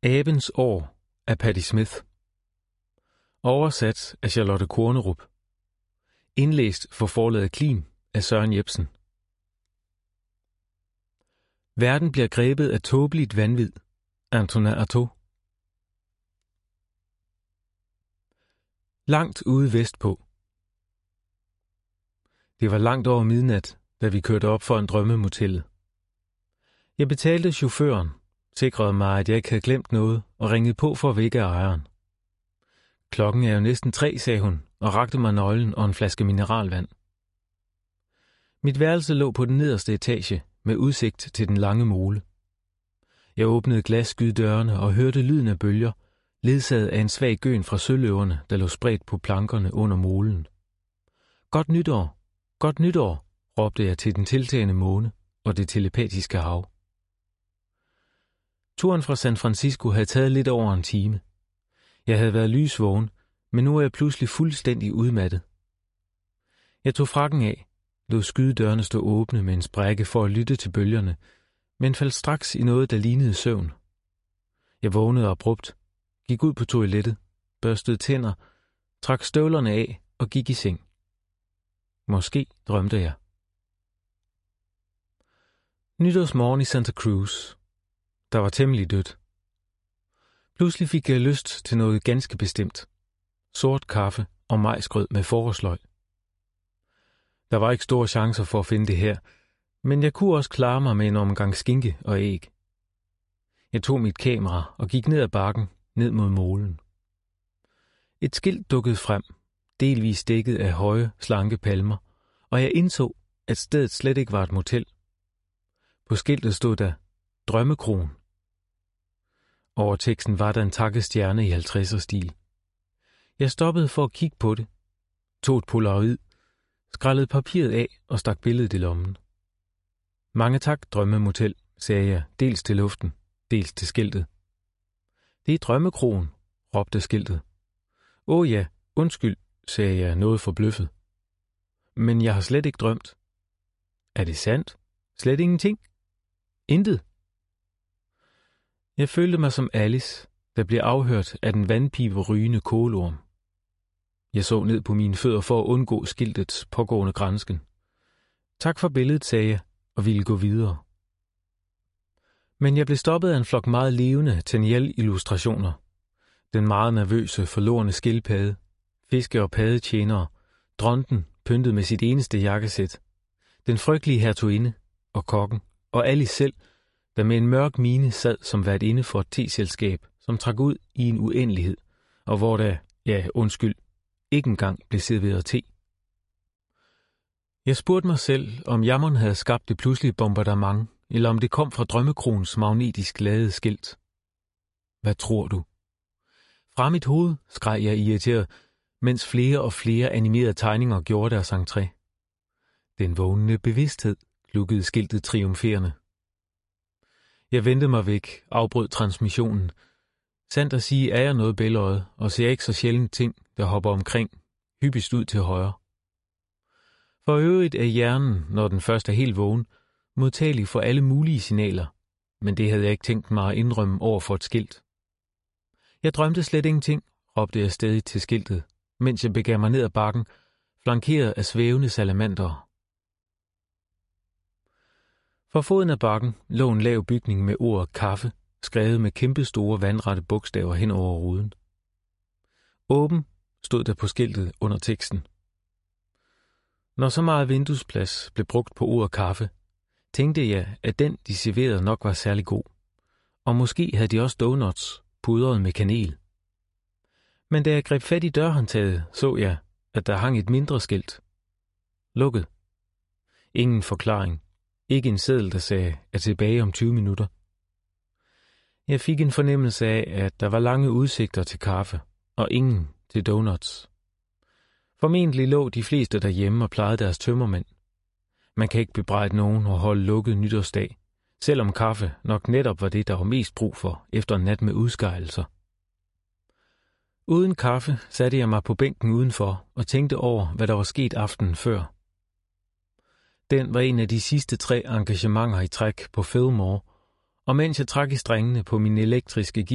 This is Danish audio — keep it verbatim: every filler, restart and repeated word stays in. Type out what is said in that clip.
Abens år af Patti Smith. Oversat af Charlotte Kornerup. Indlæst for forlaget Klim af Søren Jepsen. Verden bliver grebet af tåbeligt vanvid. Antonin Artaud. Langt ude vestpå. Det var langt over midnat, da vi kørte op for en drømmemotellet. Jeg betalte chaufføren, sikrede mig, at jeg ikke havde glemt noget, og ringede på for at vække ejeren. Klokken er jo næsten tre, sagde hun, og rakte mig nøglen og en flaske mineralvand. Mit værelse lå på den nederste etage, med udsigt til den lange mole. Jeg åbnede glasskydedørene og hørte lyden af bølger, ledsaget af en svag gøen fra søløverne, der lå spredt på plankerne under molen. Godt nytår, godt nytår, råbte jeg til den tiltagende måne og det telepatiske hav. Turen fra San Francisco havde taget lidt over en time. Jeg havde været lysvågen, men nu er jeg pludselig fuldstændig udmattet. Jeg tog frakken af, lod skydedørene stå åbne med en sprække for at lytte til bølgerne, men faldt straks i noget, der lignede søvn. Jeg vågnede abrupt, gik ud på toilettet, børstede tænder, trak støvlerne af og gik i seng. Måske drømte jeg. Nytårsmorgen i Santa Cruz. Der var temmelig dødt. Pludselig fik jeg lyst til noget ganske bestemt. Sort kaffe og majsgrød med forårsløg. Der var ikke store chancer for at finde det her, men jeg kunne også klare mig med en omgang skinke og æg. Jeg tog mit kamera og gik ned ad bakken, ned mod molen. Et skilt dukkede frem, delvis dækket af høje, slanke palmer, og jeg indså, at stedet slet ikke var et motel. På skiltet stod der Drømmekroen. Over teksten var der en takket stjerne i halvtredser-stil. Jeg stoppede for at kigge på det, tog et polaroid, skrællede papiret af og stak billedet i lommen. Mange tak, Drømmemotel, sagde jeg, dels til luften, dels til skiltet. Det er Drømmekroen, råbte skiltet. Åh ja, undskyld, sagde jeg noget forbløffet. Men jeg har slet ikke drømt. Er det sandt? Slet ingenting? Intet? Jeg følte mig som Alice, der blev afhørt af den vandpiberygende kålorm. Jeg så ned på mine fødder for at undgå skiltets pågående gransken. Tak for billedet, sagde jeg, og ville gå videre. Men jeg blev stoppet af en flok meget levende Tenniel-illustrationer. Den meget nervøse, forlorne skildpadde, fiske- og paddetjenere, dronten pyntet med sit eneste jakkesæt, den frygtelige hertuginde og kokken, og Alice selv, der med en mørk mine sad som værtinde for et teselskab, som trak ud i en uendelighed, og hvor der, ja undskyld, ikke engang blev serveret te. Jeg spurgte mig selv, om jammeren havde skabt det pludselige bombardement, eller om det kom fra Drømmekroens magnetisk ladede skilt. Hvad tror du? Fra mit hoved, skreg jeg irriteret, mens flere og flere animerede tegninger gjorde deres entré. Den vågnende bevidsthed, lukkede skiltet triumferende. Jeg vendte mig væk, afbrød transmissionen. Sandt at sige er jeg noget bæløjet, og ser ikke så sjældent ting, der hopper omkring, hyppigst ud til højre. For øvrigt er hjernen, når den først er helt vågen, modtagelig for alle mulige signaler, men det havde jeg ikke tænkt mig at indrømme over for et skilt. Jeg drømte slet ingenting, råbte jeg stadig til skiltet, mens jeg begav mig ned ad bakken, flankeret af svævende salamander. For foden af bakken lå en lav bygning med ordet kaffe, skrevet med kæmpestore vandrette bogstaver hen over ruden. Åben stod der på skiltet under teksten. Når så meget vinduesplads blev brugt på ordet kaffe, tænkte jeg, at den, de serverede, nok var særlig god. Og måske havde de også donuts, pudret med kanel. Men da jeg greb fat i dørhåndtaget, så jeg, at der hang et mindre skilt. Lukket. Ingen forklaring. Ikke en seddel, der sagde, er tilbage om tyve minutter. Jeg fik en fornemmelse af, at der var lange udsigter til kaffe, og ingen til donuts. Formentlig lå de fleste derhjemme og plejede deres tømmermænd. Man kan ikke bebrejde nogen at holde lukket nytårsdag, selvom kaffe nok netop var det, der var mest brug for efter en nat med udskejelser. Uden kaffe satte jeg mig på bænken udenfor og tænkte over, hvad der var sket aftenen før. Den var en af de sidste tre engagementer i træk på Fillmore, og mens jeg trak i strengene på min elektriske